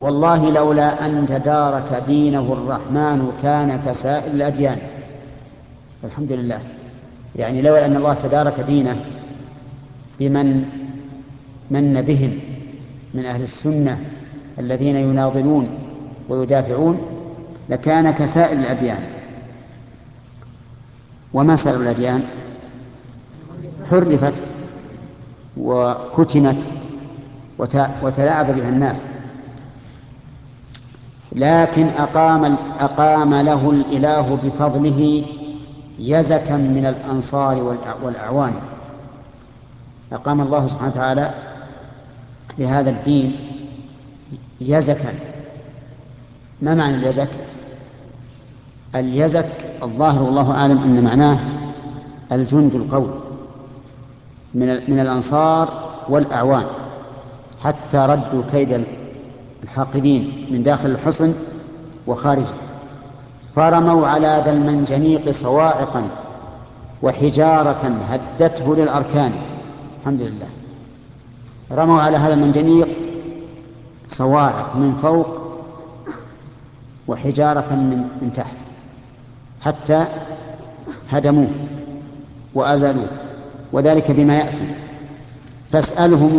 والله لولا أن تدارك دينه الرحمن كان كسائر الأديان. الحمد لله. يعني لولا أن الله تدارك دينه بمن من بهم من أهل السنة الذين يناضلون ويدافعون لكان كسائر الأديان. وما سائر الأديان؟ حرفت وكتمت وتلاعب بها الناس، لكن أقام له الإله بفضله يزكا من الأنصار والأعوان. أقام الله سبحانه وتعالى لهذا الدين يزكا. ما معنى اليزك؟ اليزك الظاهر والله أعلم أن معناه الجند القوي من الأنصار والأعوان، حتى ردوا كيد الحاقدين من داخل الحصن وخارجه، فرموا على ذا المنجنيق صواعقا وحجارة هدته للأركان. الحمد لله. رموا على هذا المنجنيق صواعق من فوق وحجارة من تحت حتى هدموه وأزلوه، وذلك بما يأتي. فاسألهم